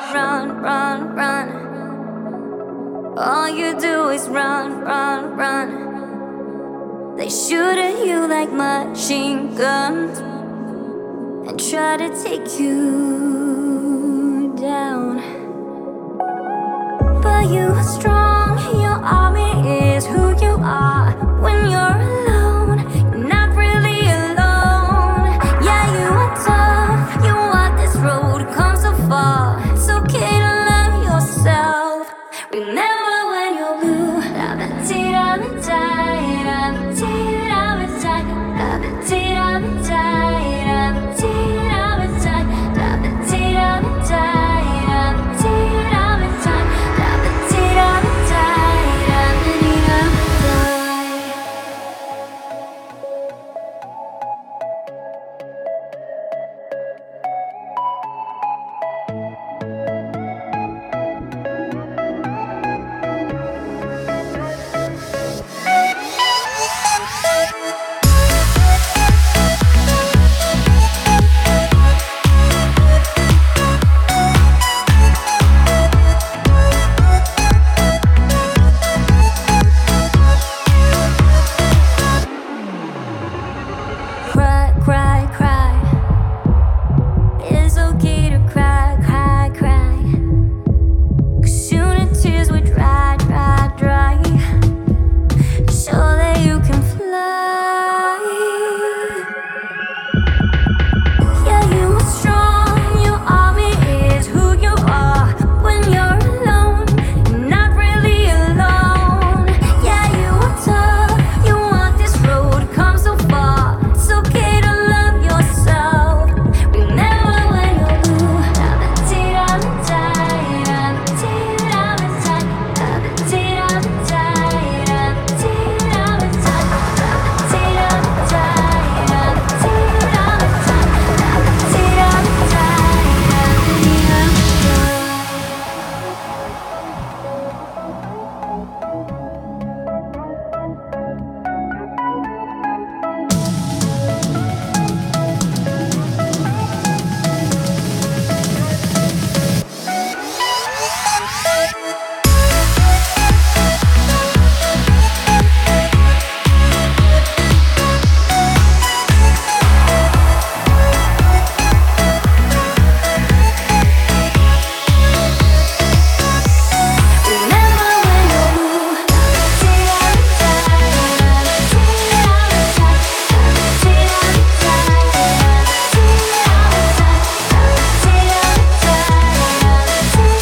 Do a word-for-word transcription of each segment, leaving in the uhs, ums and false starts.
run, run, run. All you do is run, run, run. They shoot at you like machine guns and try to take you down. But you are strong, your army is who you are. When you're alone, you're not really alone. Yeah, you are tough, you want this road, come so far. It's okay to love yourself. Remember when you're blue. Cry, cry, cry. It's okay to cry, cry, cry. 'Cause soon the tears will dry, dry, dry. So that you can fly. Yeah, you are strong, your army is who you are. When you're alone, you're not really alone. Yeah, you are tough, you want this road, come so far. It's okay to love yourself. Remember when you're blue.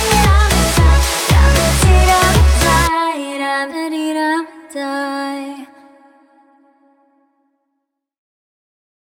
Die.